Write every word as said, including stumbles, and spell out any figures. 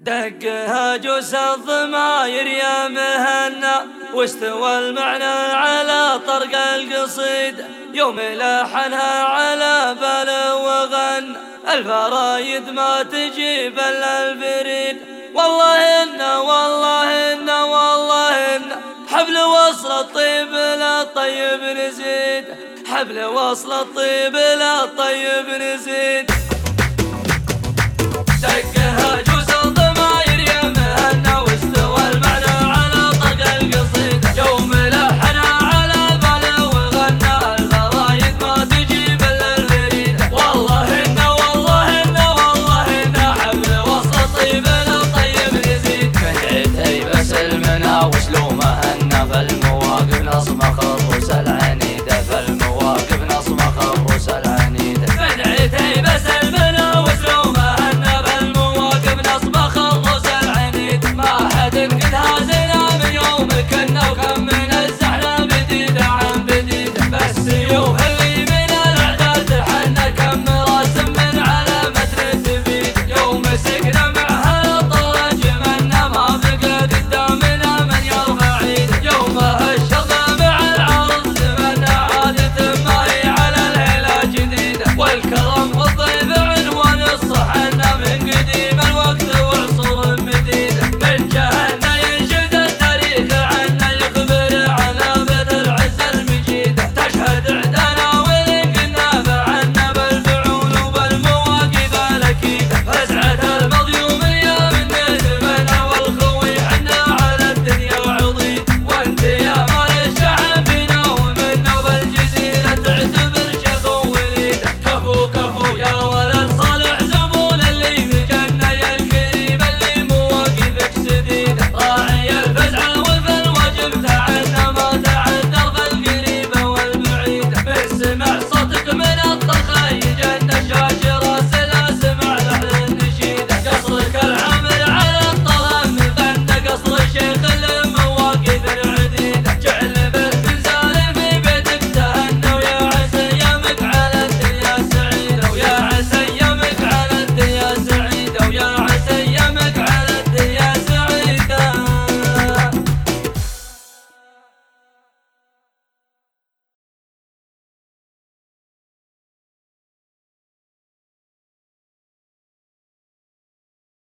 دقها جوس الضماير يا مهنا، واستوى المعنى على طرق القصيدة، يوم لحنها على بال وغنى الفرايد ما تجيب الا الفريد. والله إنا والله إنا والله إنا حبل وصل الطيب لا طيب نزيد، حبل وصل الطيب لا طيب نزيد.